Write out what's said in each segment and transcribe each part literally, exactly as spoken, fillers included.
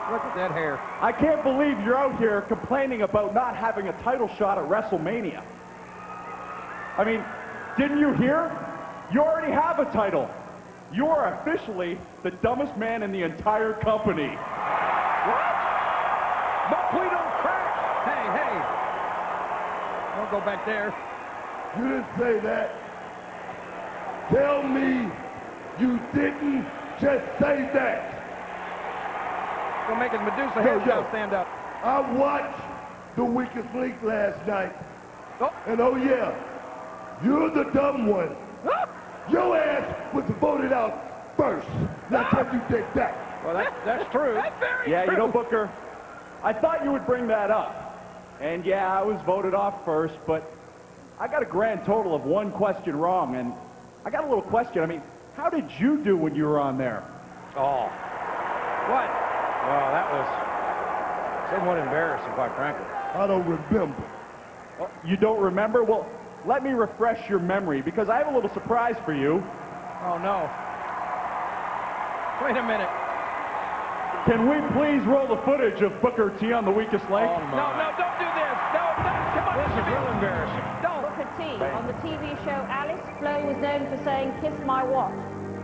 Look at that hair. I can't believe you're out here complaining about not having a title shot at WrestleMania. I mean, didn't you hear? You already have a title. You are officially the dumbest man in the entire company. What? But we don't crack. Hey, hey. Don't go back there. You didn't say that. Tell me you didn't just say that. Go make his Medusa Yo, hairstyle yo. stand up. I watched The Weakest Link last night. Oh. And oh yeah, you're the dumb one. Ah. Your ass was voted out first. Now can you take that? Well, that, that's true. That's very yeah, true. You know, Booker, I thought you would bring that up. And yeah, I was voted off first, but I got a grand total of one question wrong. And I got a little question. I mean, how did you do when you were on there? Oh. What? Well, that was somewhat embarrassing, quite frankly. I don't remember. Oh, you don't remember? Well, let me refresh your memory, because I have a little surprise for you. Oh, no. Wait a minute. Can we please roll the footage of Booker T on The Weakest Link? Oh, no, no, don't do this. No, no, come on. This is real embarrassing. Don't. Booker T, on the T V show Alice, Flo was known for saying, kiss my what?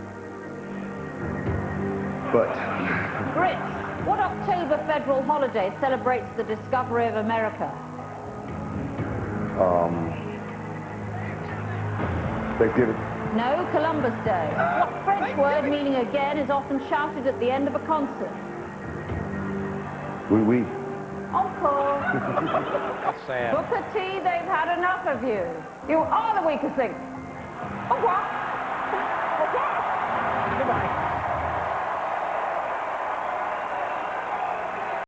But Brits, what October federal holiday celebrates the discovery of America? Um, Thanksgiving. No, Columbus Day. What French word meaning again is often shouted at the end of a concert? Oui, oui. Encore. That's sad. Booker T, they've had enough of you. You are the weakest link. Au revoir.